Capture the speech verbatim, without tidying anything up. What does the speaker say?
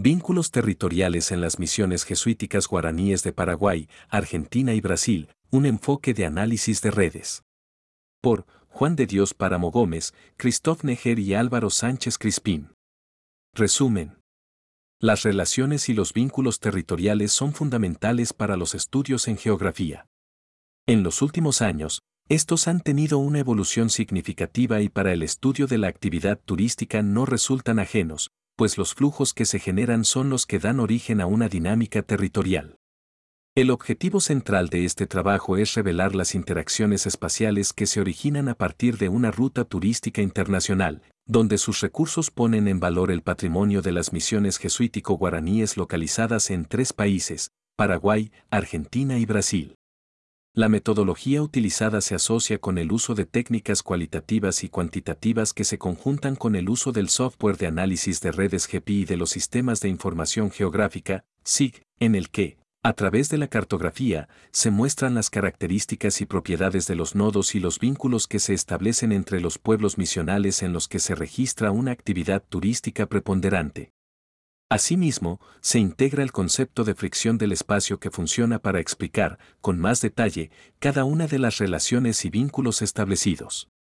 Vínculos territoriales en las misiones jesuíticas guaraníes de Paraguay, Argentina y Brasil, un enfoque de análisis de redes. Por Juan de Dios Páramo Gómez, Christophe Neger y Álvaro Sánchez Crispín. Resumen. Las relaciones y los vínculos territoriales son fundamentales para los estudios en geografía. En los últimos años, estos han tenido una evolución significativa y para el estudio de la actividad turística no resultan ajenos, pues los flujos que se generan son los que dan origen a una dinámica territorial. El objetivo central de este trabajo es revelar las interacciones espaciales que se originan a partir de una ruta turística internacional, donde sus recursos ponen en valor el patrimonio de las misiones jesuítico-guaraníes localizadas en tres países, Paraguay, Argentina y Brasil. La metodología utilizada se asocia con el uso de técnicas cualitativas y cuantitativas que se conjuntan con el uso del software de análisis de redes G P I y de los sistemas de información geográfica, S I G, en el que, a través de la cartografía, se muestran las características y propiedades de los nodos y los vínculos que se establecen entre los pueblos misionales en los que se registra una actividad turística preponderante. Asimismo, se integra el concepto de fricción del espacio que funciona para explicar, con más detalle, cada una de las relaciones y vínculos establecidos.